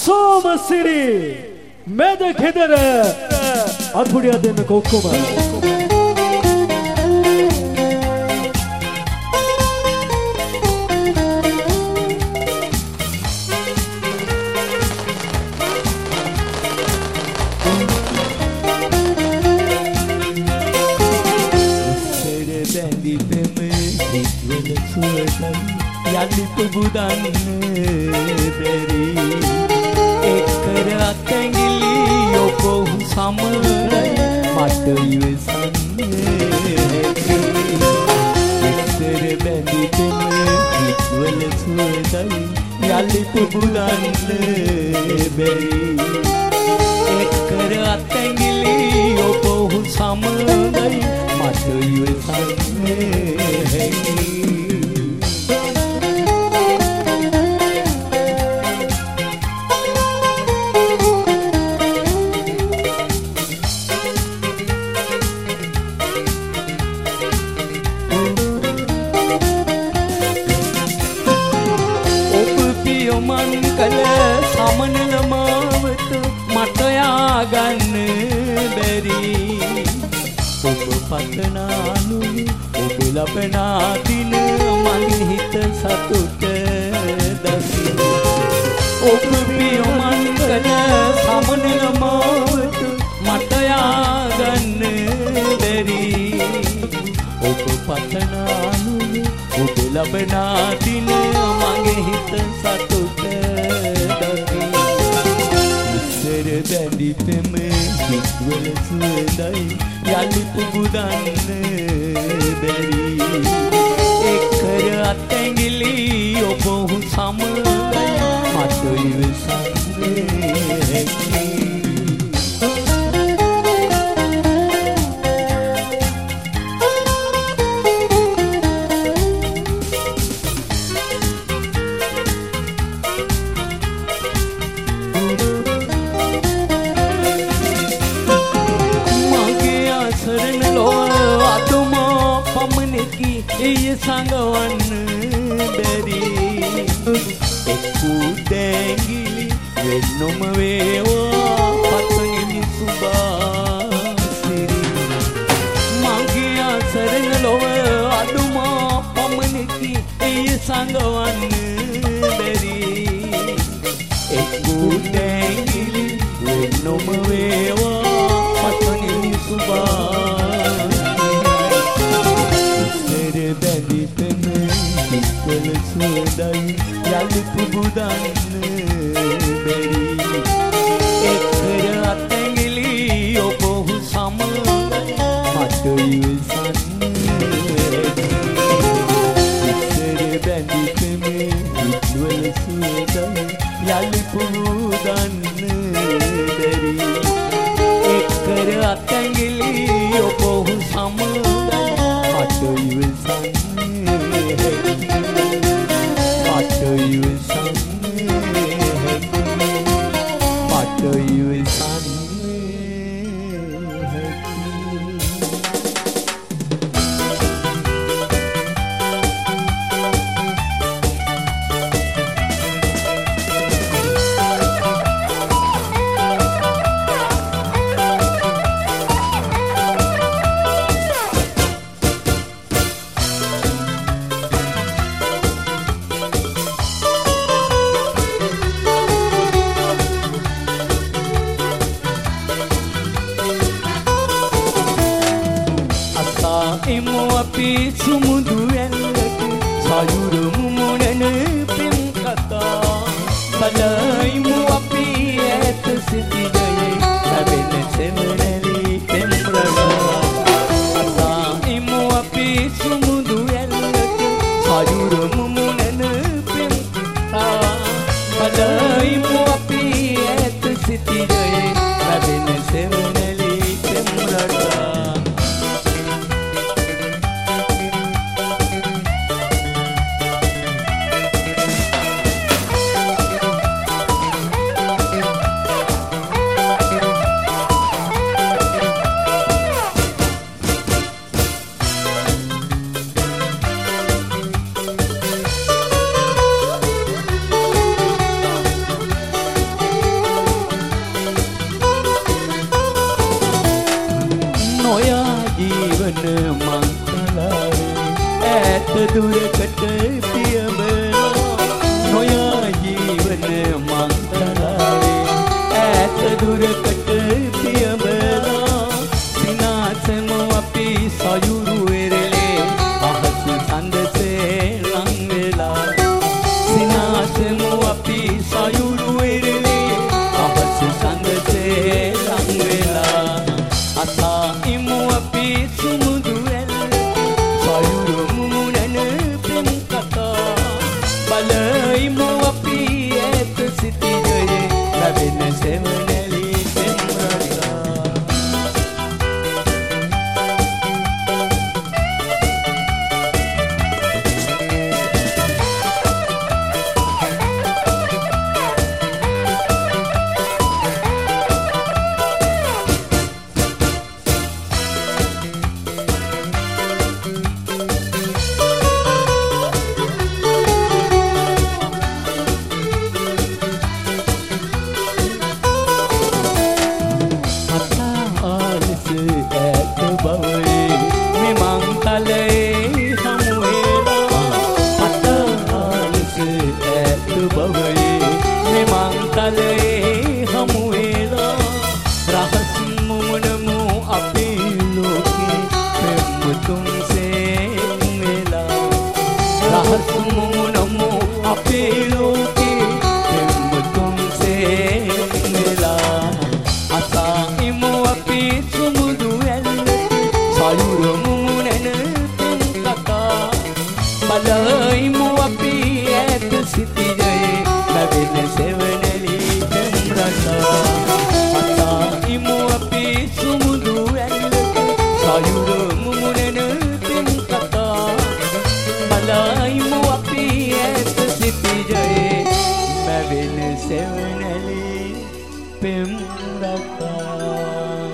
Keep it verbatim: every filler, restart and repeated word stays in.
සෝමසිරි මෙද කෙදර අත්පුඩියක් දෙන්නක ඔක්කොම යලි පුබුදන්න බැරි එක්කර අතැඟිලි ඔබහු සමරයි මට ඉවසන්නේ එක්කර බැඳිතම හිත්වල සුවදයි යලි පුබුදන්න බැරි එක්කර අතැඟිලි ඔබහු සමරයි මට ඉවසන්නේ සමනල මාවත මට යාගන්න බැරි ඔබ පතනානුනි ඔබ ලබනා දින මගේ හිත සතුට දසි ඔබ පියමන් කළ සමනල මාවත මට යාගන්න බැරි ඔබ පතනානුනි ඔබ ලබනා දින මගේ හිත සතුට බැඳි පෙම හිත්වල සුවඳයි යලි පුබුදන්න බැරි එක්කර අතැඟිලි ඔබහු සමගයි මට ඉවසන්නේ එය සංගවන්න බැරි එක්කු දැඟිලි වෙන්නොම වේවා පතනිනි සුභාසිරි මගේ අසරණ ලොව අදුමා පමණකි එය සංගවන්න බැරි එක්කු දැඟිලි වෙන්නොම වේවා පතනිනි සුභාසිරි බැඳි පෙම හිත්වල සුවඳයි යලි පුබුදන්න බැරි එක්කර අතැඟිලි ඔබහු සමගයි මට ඉවසන්නේ ඉස්සර බැඳි පෙම හිත්වල සුවඳයි යලි පුබුදන්න බැරි එක්කර අතැඟිලි ඔබහු සමගයි මට ඉවසන්නේ මට ඉවසන්නේ මට ඉවසන්නේ එමු අපි සුමුදු ඇල්ලට සයුරුමු මොනන පෙම් කතා බලයිමු අපි ඇත සිටිගයේ ලැබෙන සෙමනලි පෙම් රටා අසා එමු අපි සුමුදු ඇල්ලට සයුරුමු මොනන පෙම් කතා බලයිමු අපි ඇත සිටිගයේ ලැබෙන සෙමනලි පෙම් රටා දුරකට පියඹලා නොයා ජීවන මංගලාවේ ඈත දුරකට පියඹලා සිනාසම අපි සයුරු වෙරළේ අහස සඳසේ ලං වෙලා සිනාසම අපි සයුරු වෙරළේ අහස සඳසේ ලං වෙලා අසා ඉමු අපි සුමුදු Pem rata